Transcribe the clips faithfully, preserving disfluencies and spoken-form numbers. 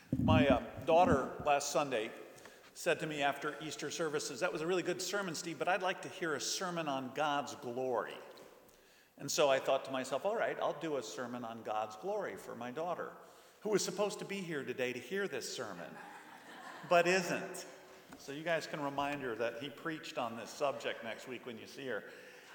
My uh, daughter last Sunday said to me after Easter services, "That was a really good sermon, Steve, but I'd like to hear a sermon on God's glory." And so I thought to myself, all right, I'll do a sermon on God's glory for my daughter, who was supposed to be here today to hear this sermon, but isn't. So you guys can remind her that he preached on this subject next week when you see her.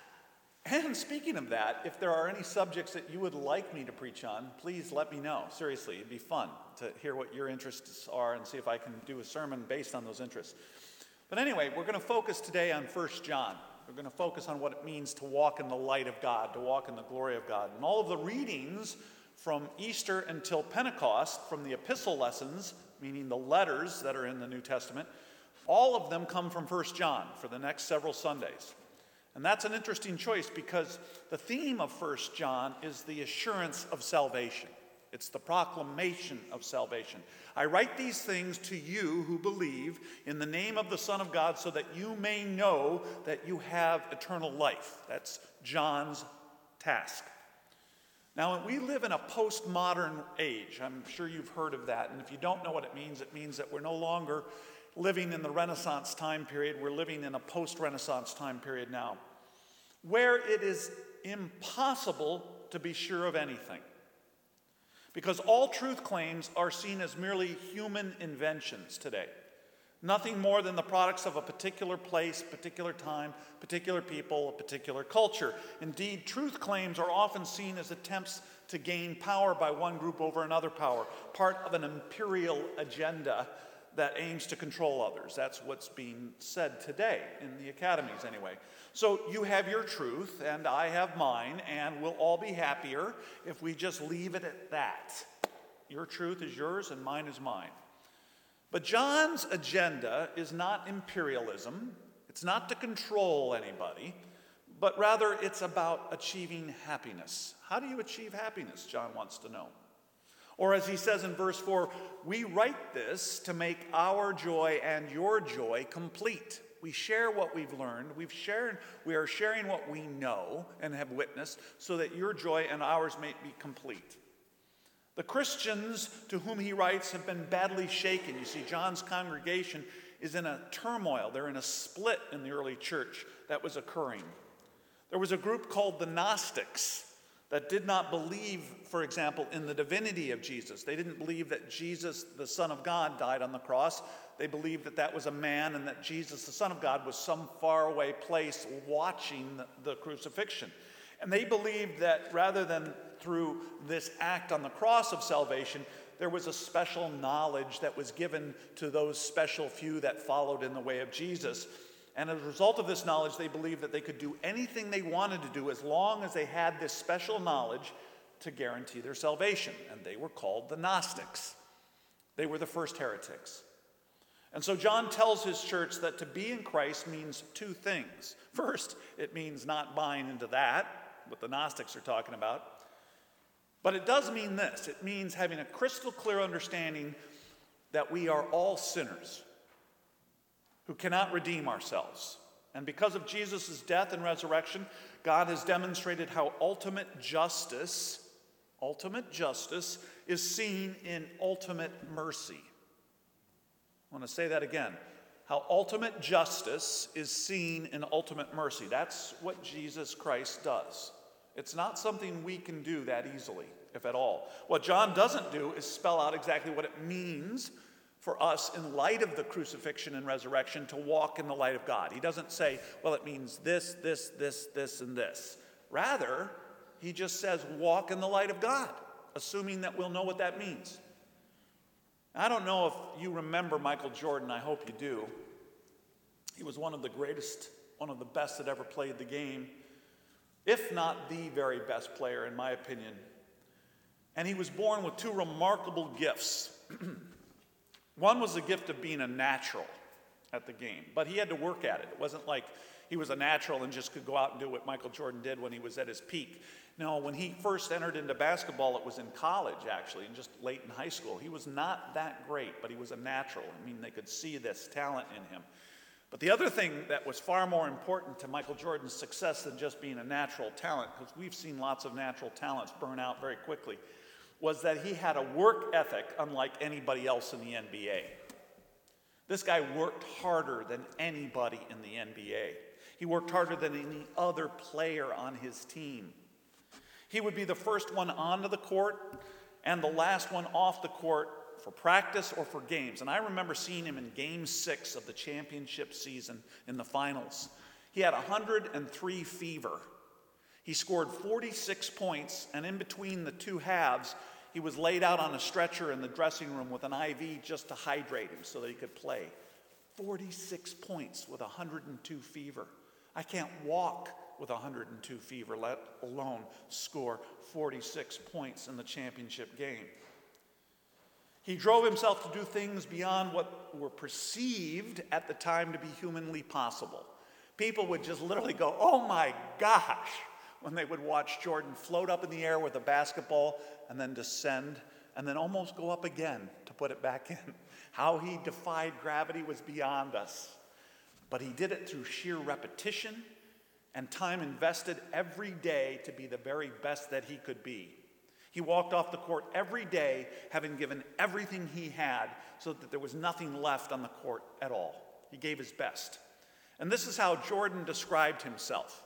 And speaking of that, if there are any subjects that you would like me to preach on, please let me know. Seriously, it'd be fun to hear what your interests are and see if I can do a sermon based on those interests. But anyway, we're going to focus today on First John. We're going to focus on what it means to walk in the light of God, to walk in the glory of God. And all of the readings from Easter until Pentecost, from the epistle lessons, meaning the letters that are in the New Testament, all of them come from First John for the next several Sundays. And that's an interesting choice because the theme of First John is the assurance of salvation. It's the proclamation of salvation. I write these things to you who believe in the name of the Son of God so that you may know that you have eternal life. That's John's task. Now, we live in a postmodern age. I'm sure you've heard of that. And if you don't know what it means, it means that we're no longer living in the Renaissance time period. We're living in a post-Renaissance time period now, where it is impossible to be sure of anything, because all truth claims are seen as merely human inventions today. Nothing more than the products of a particular place, particular time, particular people, a particular culture. Indeed, truth claims are often seen as attempts to gain power by one group over another power, part of an imperial agenda that aims to control others. That's what's being said today in the academies anyway. So you have your truth and I have mine, and we'll all be happier if we just leave it at that. Your truth is yours and mine is mine. But John's agenda is not imperialism. It's not to control anybody, but rather it's about achieving happiness. How do you achieve happiness, John wants to know. Or as he says in verse four, we write this to make our joy and your joy complete. We share what we've learned. We've shared, we are sharing what we know and have witnessed so that your joy and ours may be complete. The Christians to whom he writes have been badly shaken. You see, John's congregation is in a turmoil. They're in a split in the early church that was occurring. There was a group called the Gnostics that did not believe, for example, in the divinity of Jesus. They didn't believe that Jesus, the Son of God, died on the cross. They believed that that was a man and that Jesus, the Son of God, was some faraway place watching the, the crucifixion. And they believed that rather than through this act on the cross of salvation, there was a special knowledge that was given to those special few that followed in the way of Jesus. And as a result of this knowledge, they believed that they could do anything they wanted to do as long as they had this special knowledge to guarantee their salvation. And they were called the Gnostics. They were the first heretics. And so John tells his church that to be in Christ means two things. First, it means not buying into that, what the Gnostics are talking about. But it does mean this. It means having a crystal clear understanding that we are all sinners who cannot redeem ourselves. And because of Jesus' death and resurrection, God has demonstrated how ultimate justice, ultimate justice is seen in ultimate mercy. I want to say that again. How ultimate justice is seen in ultimate mercy. That's what Jesus Christ does. It's not something we can do that easily, if at all. What John doesn't do is spell out exactly what it means for us in light of the crucifixion and resurrection to walk in the light of God. He doesn't say, well, it means this, this, this, this, and this. Rather, he just says, walk in the light of God, assuming that we'll know what that means. I don't know if you remember Michael Jordan. I hope you do. He was one of the greatest, one of the best that ever played the game, if not the very best player, in my opinion. And he was born with two remarkable gifts. One was the gift of being a natural at the game, but he had to work at it. It wasn't like he was a natural and just could go out and do what Michael Jordan did when he was at his peak. No, when he first entered into basketball, it was in college, actually, and just late in high school. He was not that great, but he was a natural. I mean, they could see this talent in him. But the other thing that was far more important to Michael Jordan's success than just being a natural talent, because we've seen lots of natural talents burn out very quickly, was that he had a work ethic unlike anybody else in the N B A. This guy worked harder than anybody in the N B A. He worked harder than any other player on his team. He would be the first one onto the court and the last one off the court for practice or for games. And I remember seeing him in game six of the championship season in the finals. He had one hundred three fever. He scored forty-six points, and in between the two halves, he was laid out on a stretcher in the dressing room with an I V just to hydrate him so that he could play. forty-six points with one hundred two fever. I can't walk with one hundred two fever, let alone score forty-six points in the championship game. He drove himself to do things beyond what were perceived at the time to be humanly possible. People would just literally go, "Oh my gosh," when they would watch Jordan float up in the air with a basketball and then descend and then almost go up again to put it back in. How he defied gravity was beyond us. But he did it through sheer repetition and time invested every day to be the very best that he could be. He walked off the court every day having given everything he had so that there was nothing left on the court at all. He gave his best. And this is how Jordan described himself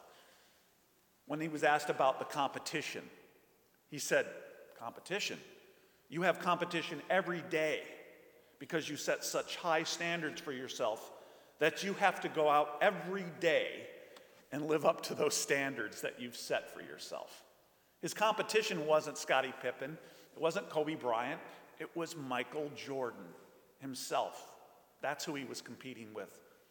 when he was asked about the competition. He said, "Competition? You have competition every day because you set such high standards for yourself that you have to go out every day and live up to those standards that you've set for yourself." His competition wasn't Scottie Pippen, it wasn't Kobe Bryant, it was Michael Jordan himself. That's who he was competing with.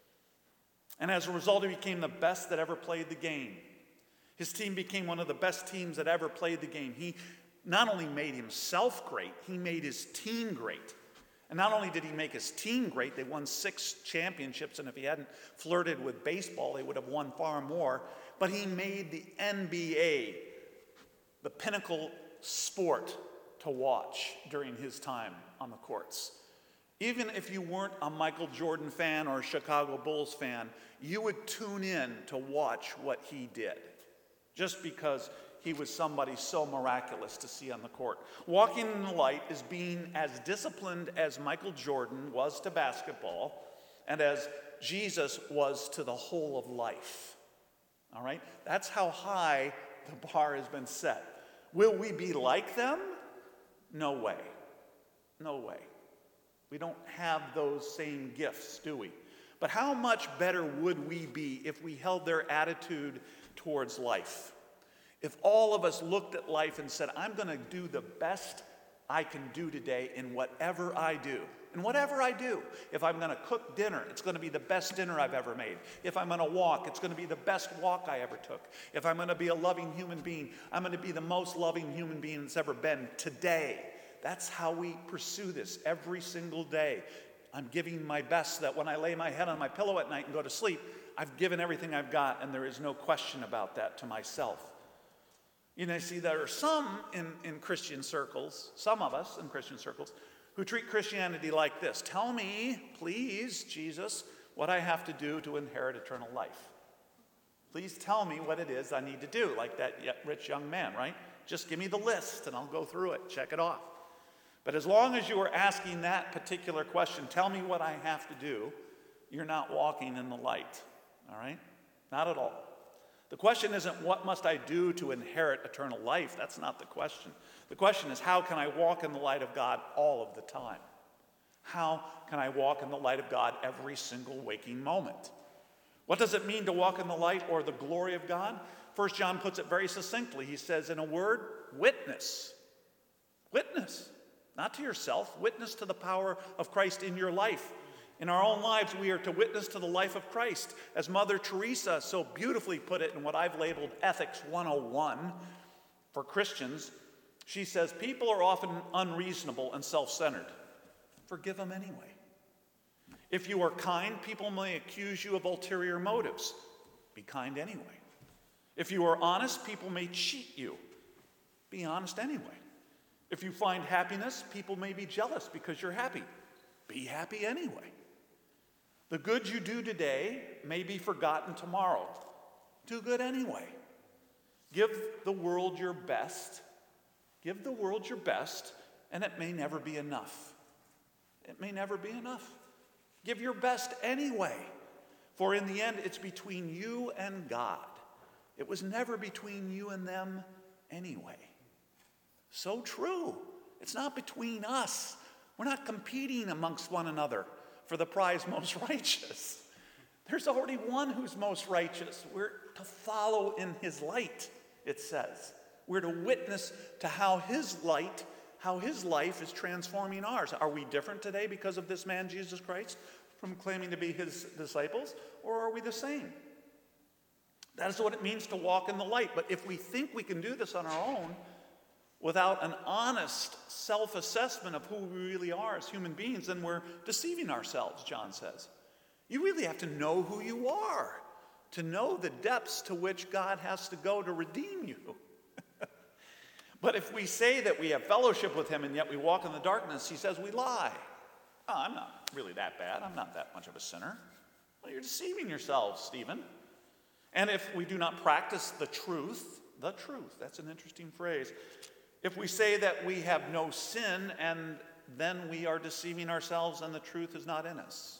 And as a result, he became the best that ever played the game. His team became one of the best teams that ever played the game. He not only made himself great, he made his team great. And not only did he make his team great, they won six championships, and if he hadn't flirted with baseball, they would have won far more. But he made the N B A the pinnacle sport to watch during his time on the courts. Even if you weren't a Michael Jordan fan or a Chicago Bulls fan, you would tune in to watch what he did, just because he was somebody so miraculous to see on the court. Walking in the light is being as disciplined as Michael Jordan was to basketball and as Jesus was to the whole of life. All right? That's how high the bar has been set. Will we be like them? No way. No way. We don't have those same gifts, do we? But how much better would we be if we held their attitude towards life? If all of us looked at life and said, "I'm going to do the best I can do today in whatever I do." In whatever I do. If I'm going to cook dinner, it's going to be the best dinner I've ever made. If I'm going to walk, it's going to be the best walk I ever took. If I'm going to be a loving human being, I'm going to be the most loving human being that's ever been today. That's how we pursue this every single day. I'm giving my best so that when I lay my head on my pillow at night and go to sleep, I've given everything I've got, and there is no question about that to myself. You know, see, there are some in, in Christian circles, some of us in Christian circles, who treat Christianity like this. "Tell me, please, Jesus, what I have to do to inherit eternal life. Please tell me what it is I need to do," like that rich young man, right? "Just give me the list and I'll go through it, check it off." But as long as you are asking that particular question, "Tell me what I have to do," you're not walking in the light, all right? Not at all. The question isn't, what must I do to inherit eternal life? That's not the question. The question is, how can I walk in the light of God all of the time? How can I walk in the light of God every single waking moment? What does it mean to walk in the light or the glory of God? First John puts it very succinctly. He says, in a word, witness. Witness. Not to yourself. Witness to the power of Christ in your life. In our own lives, we are to witness to the life of Christ. As Mother Teresa so beautifully put it in what I've labeled Ethics one oh one for Christians, she says, people are often unreasonable and self-centered. Forgive them anyway. If you are kind, people may accuse you of ulterior motives. Be kind anyway. If you are honest, people may cheat you. Be honest anyway. If you find happiness, people may be jealous because you're happy. Be happy anyway. The good you do today may be forgotten tomorrow. Do good anyway. Give the world your best. Give the world your best, and it may never be enough. It may never be enough. Give your best anyway, for in the end, it's between you and God. It was never between you and them anyway. So true. It's not between us. We're not competing amongst one another for the prize most righteous. There's already one who's most righteous. We're to follow in his light, it says. We're to witness to how his light, how his life is transforming ours. Are we different today because of this man, Jesus Christ, from claiming to be his disciples, or are we the same? That is what it means to walk in the light. But if we think we can do this on our own, without an honest self-assessment of who we really are as human beings, then we're deceiving ourselves, John says. You really have to know who you are, to know the depths to which God has to go to redeem you. But if we say that we have fellowship with him and yet we walk in the darkness, he says we lie. Oh, I'm not really that bad. I'm not that much of a sinner. Well, you're deceiving yourselves, Stephen. And if we do not practice the truth, the truth, that's an interesting phrase. If we say that we have no sin, and then we are deceiving ourselves and the truth is not in us.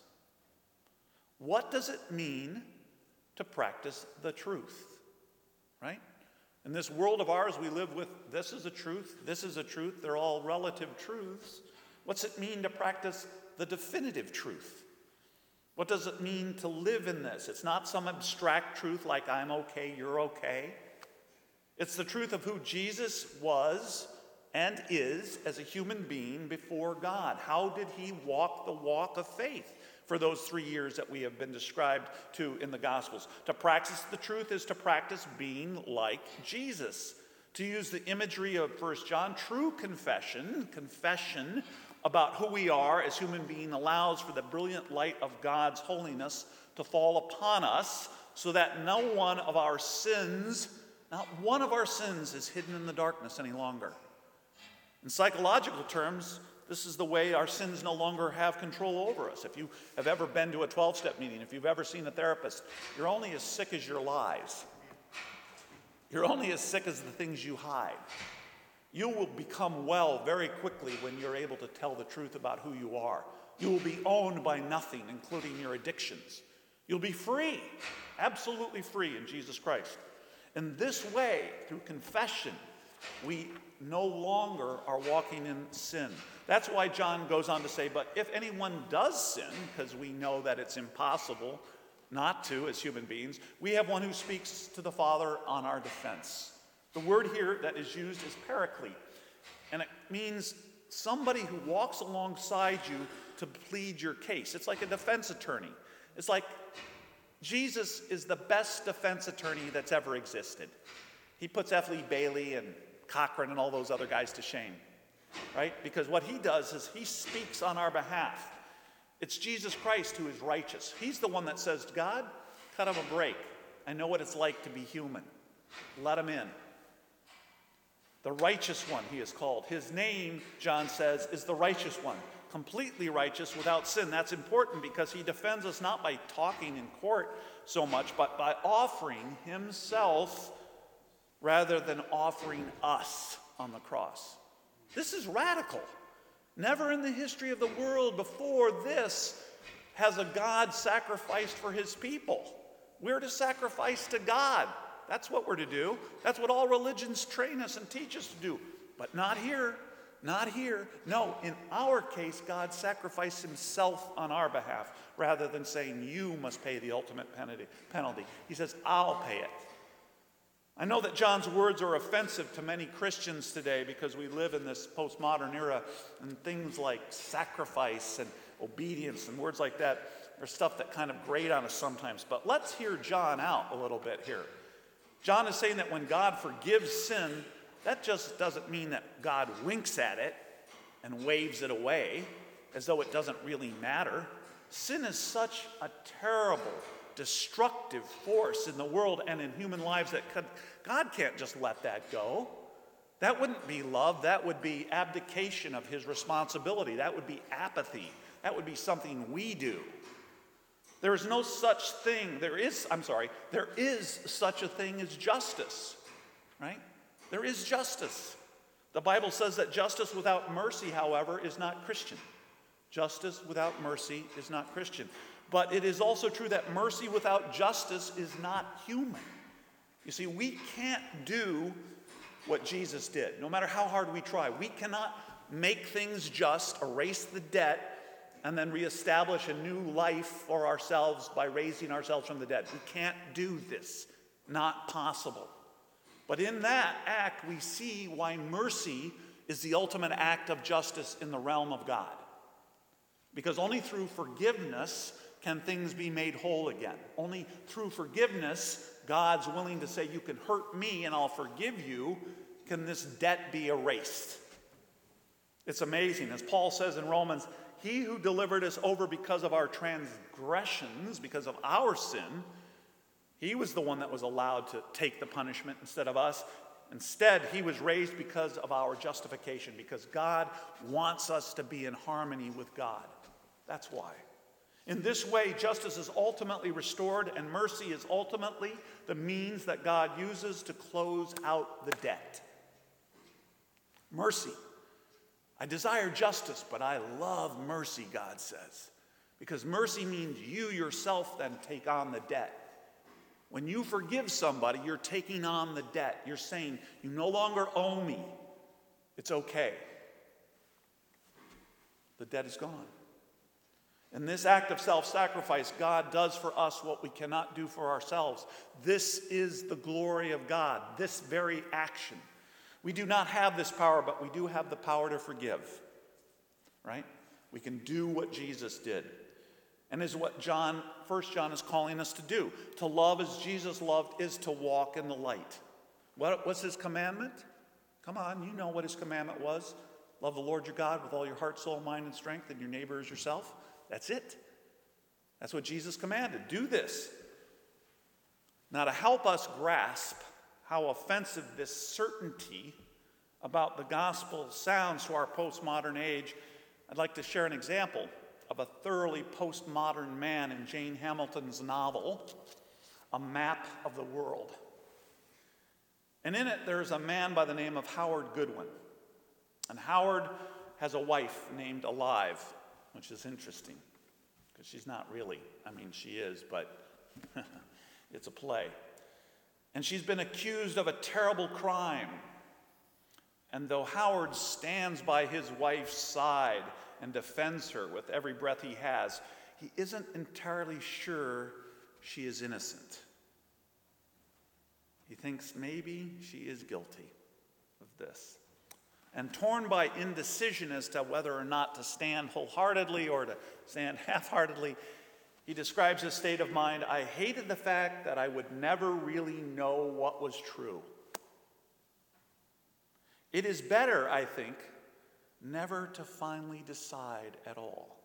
What does it mean to practice the truth? Right? In this world of ours, we live with this is a truth, this is a truth. They're all relative truths. What's it mean to practice the definitive truth? What does it mean to live in this? It's not some abstract truth like I'm okay, you're okay. It's the truth of who Jesus was and is as a human being before God. How did he walk the walk of faith for those three years that we have been described to in the Gospels? To practice the truth is to practice being like Jesus. To use the imagery of First John, true confession, confession about who we are as human beings allows for the brilliant light of God's holiness to fall upon us so that no one of our sins, not one of our sins is hidden in the darkness any longer. In psychological terms, this is the way our sins no longer have control over us. If you have ever been to a twelve-step meeting, if you've ever seen a therapist, you're only as sick as your lies. You're only as sick as the things you hide. You will become well very quickly when you're able to tell the truth about who you are. You will be owned by nothing, including your addictions. You'll be free, absolutely free in Jesus Christ. In this way, through confession, we no longer are walking in sin. That's why John goes on to say, but if anyone does sin, because we know that it's impossible not to as human beings, we have one who speaks to the Father on our defense. The word here that is used is paraclete, and it means somebody who walks alongside you to plead your case. It's like a defense attorney. It's like Jesus is the best defense attorney that's ever existed. He puts F. Lee Bailey and Cochran and all those other guys to shame, right? Because what he does is he speaks on our behalf. It's Jesus Christ who is righteous. He's the one that says, God, cut him a break. I know what it's like to be human. Let him in. The righteous one, he is called. His name, John says, is the righteous one. Completely righteous without sin. That's important because he defends us not by talking in court so much, but by offering himself rather than offering us on the cross. This is radical. Never in the history of the world before this has a God sacrificed for his people. We're to sacrifice to God. That's what we're to do. That's what all religions train us and teach us to do. But not here. Not here. No, in our case, God sacrificed himself on our behalf rather than saying you must pay the ultimate penalty. He says, I'll pay it. I know that John's words are offensive to many Christians today because we live in this postmodern era, and things like sacrifice and obedience and words like that are stuff that kind of grate on us sometimes. But let's hear John out a little bit here. John is saying that when God forgives sin, that just doesn't mean that God winks at it and waves it away as though it doesn't really matter. Sin is such a terrible, destructive force in the world and in human lives that God can't just let that go. That wouldn't be love. That would be abdication of his responsibility. That would be apathy. That would be something we do. There is no such thing. There is, I'm sorry, there is such a thing as justice, right? There is justice. The Bible says that justice without mercy, however, is not Christian. Justice without mercy is not Christian. But it is also true that mercy without justice is not human. You see, we can't do what Jesus did, no matter how hard we try. We cannot make things just, erase the debt, and then reestablish a new life for ourselves by raising ourselves from the dead. We can't do this. Not possible. But in that act, we see why mercy is the ultimate act of justice in the realm of God. Because only through forgiveness can things be made whole again. Only through forgiveness, God's willing to say, you can hurt me and I'll forgive you. Can this debt be erased? It's amazing. As Paul says in Romans, he who delivered us over because of our transgressions, because of our sin, he was the one that was allowed to take the punishment instead of us. Instead, he was raised because of our justification, because God wants us to be in harmony with God. That's why. In this way, justice is ultimately restored, and mercy is ultimately the means that God uses to close out the debt. Mercy. I desire justice, but I love mercy, God says. Because mercy means you yourself then take on the debt. When you forgive somebody, you're taking on the debt. You're saying, you no longer owe me. It's okay. The debt is gone. In this act of self-sacrifice, God does for us what we cannot do for ourselves. This is the glory of God, this very action. We do not have this power, but we do have the power to forgive. Right? We can do what Jesus did. And is what John, First John is calling us to do. To love as Jesus loved is to walk in the light. What was his commandment? Come on, you know what his commandment was. Love the Lord your God with all your heart, soul, mind, and strength, and your neighbor as yourself. That's it. That's what Jesus commanded. Do this. Now, to help us grasp how offensive this certainty about the gospel sounds to our postmodern age, I'd like to share an example of a thoroughly postmodern man in Jane Hamilton's novel, A Map of the World. And in it, there's a man by the name of Howard Goodwin. And Howard has a wife named Alive, which is interesting, because she's not really. I mean, she is, but it's a play. And she's been accused of a terrible crime. And though Howard stands by his wife's side and defends her with every breath he has, he isn't entirely sure she is innocent. He thinks maybe she is guilty of this. And torn by indecision as to whether or not to stand wholeheartedly or to stand half-heartedly, he describes his state of mind. I hated the fact that I would never really know what was true. It is better, I think, never to finally decide at all.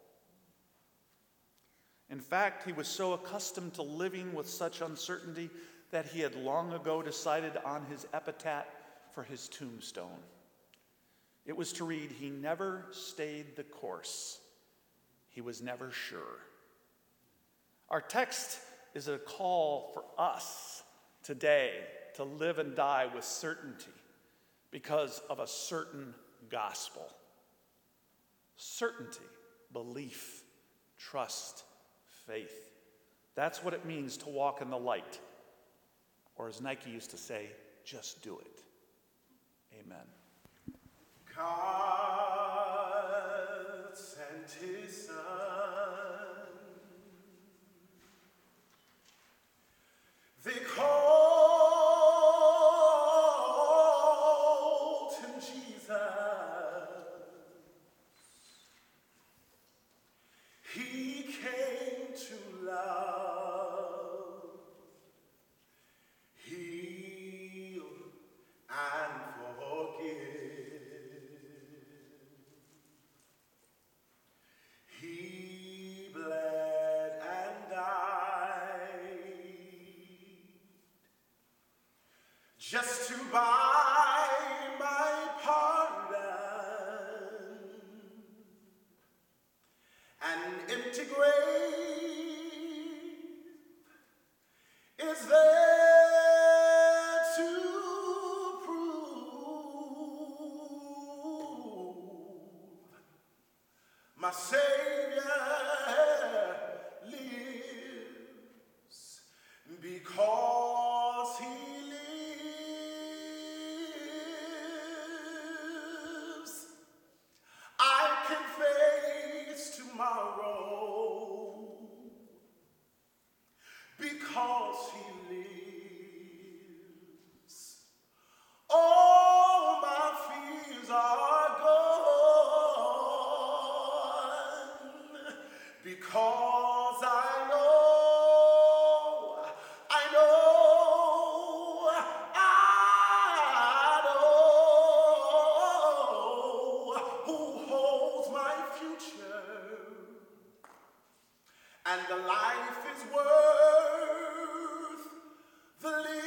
In fact, he was so accustomed to living with such uncertainty that he had long ago decided on his epitaph for his tombstone. It was to read, he never stayed the course. He was never sure. Our text is a call for us today to live and die with certainty because of a certain gospel. Certainty, belief, trust, faith. That's what it means to walk in the light. Or as Nike used to say, just do it. Amen. God sent his son. They called him Jesus. He came to love, heal, and forgive. He bled and died just to buy my pardon. An empty grave is there to prove lives, because he lives, I can face tomorrow, because he lives. All my fears are gone, because I know, I know, I know who holds my future, and the life is worth the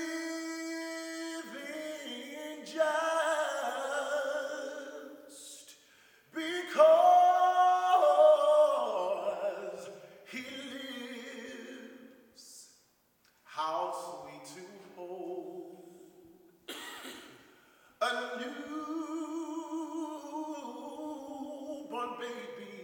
living just because he lives. How sweet to hold a newborn baby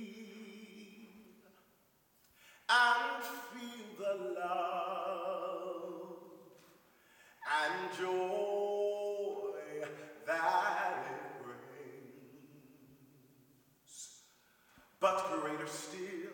and feel the love and joy that it brings. But greater still